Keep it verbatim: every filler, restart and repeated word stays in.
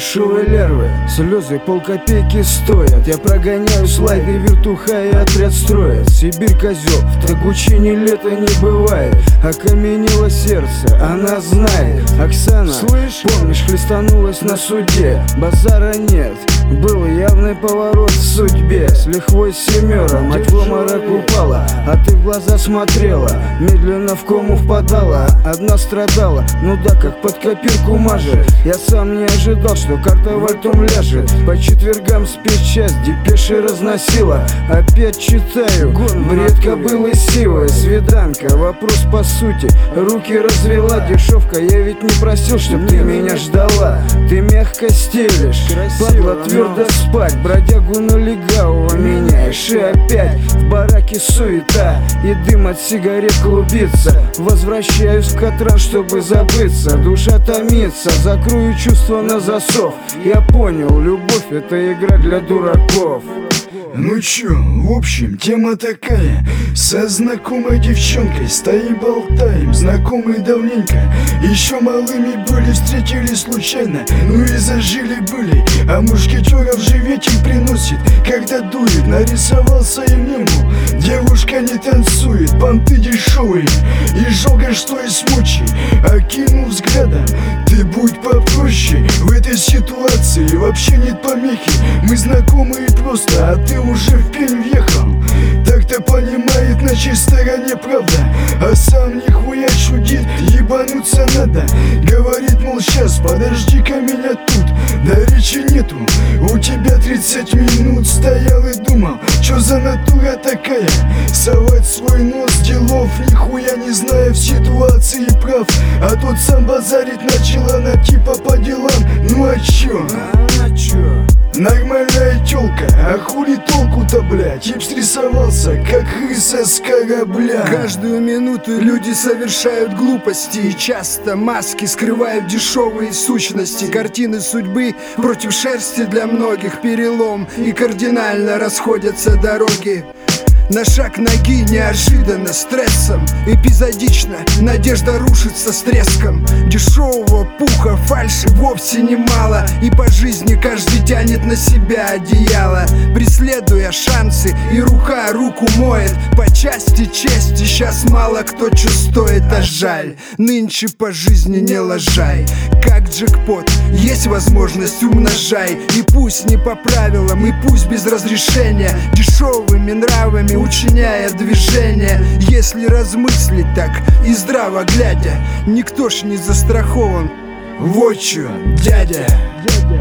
дешевой лярвы. Слезы полкопейки стоят. Я прогоняю слайды, вертуха и отряд строят. Сибирь, козел, в Тагучине лета не бывает. Окаменело сердце, она знает. Оксана, слышь, помнишь, хлестанулась на суде. Базара нет, был явный поворот в судьбе. С лихвой семера, мать в обморок упала, а ты в глаза смотрела, медленно в кому впадала. Одна страдала, ну да, как под копирку мажет. Я сам не ожидал, что карта вальтом ляжет. По четвергам спецчасть депеши разносила. Опять читаю, бред кобылы сивая. Свиданка, вопрос по сути, руки развела. Дешевка, я ведь не просил, чтоб ты меня ждала. Ты мягко стелишь, падла твердо спать. Бродягу на легавого меняешь. И опять в бараке суета и дым от сигарет клубится. Возвращаюсь в Катран, чтобы забыться. Душа томится, закрою чувства на засов. Я понял, любовь — это игра для дураков. Ну чё, в общем, тема такая. Со знакомой девчонкой стоим, болтаем. Знакомые давненько, еще малыми были, встретились случайно, ну и зажили были. А мушкетеров же ветер приносит, когда дует. Нарисовался и мимо, девушка не танцует, понты дешевые и жалко, что и смучи. Окинув взглядом, ты будь попроще. В этой ситуации вообще нет помехи. Мы знакомые просто, а ты уже в пень въехал. Так-то понимает, на чьей стороне правда, а сам нихуя чудит, ебануться надо. Говорит, мол, щас, подожди-ка меня тут. Да речи нету, у тебя тридцать минут. Стоял и думал, чё за натура такая, совать свой нос, делов нихуя не зная, в ситуации прав. А тот сам базарить начал, она типа по делам. Ну а чё? А чё? Нормальная тёлка, а хули толку-то, блядь? Тип стрясовался, как крыса с корабля. Каждую минуту люди совершают глупости, и часто маски скрывают дешевые сущности. Картины судьбы против шерсти для многих перелом, и кардинально расходятся дороги. На шаг ноги неожиданно стрессом, эпизодично надежда рушится с треском. Дешевого пуха, фальши вовсе немало, и по жизни каждый тянет на себя одеяло, преследуя шансы, и рука руку моет. По части чести сейчас мало кто чё стоит, а жаль, нынче по жизни не лажай. Как джекпот, есть возможность, умножай. И пусть не по правилам, и пусть без разрешения, дешевыми нравами учиняя движение. Если размыслить так и здраво глядя, никто ж не застрахован. Вот чё, дядя.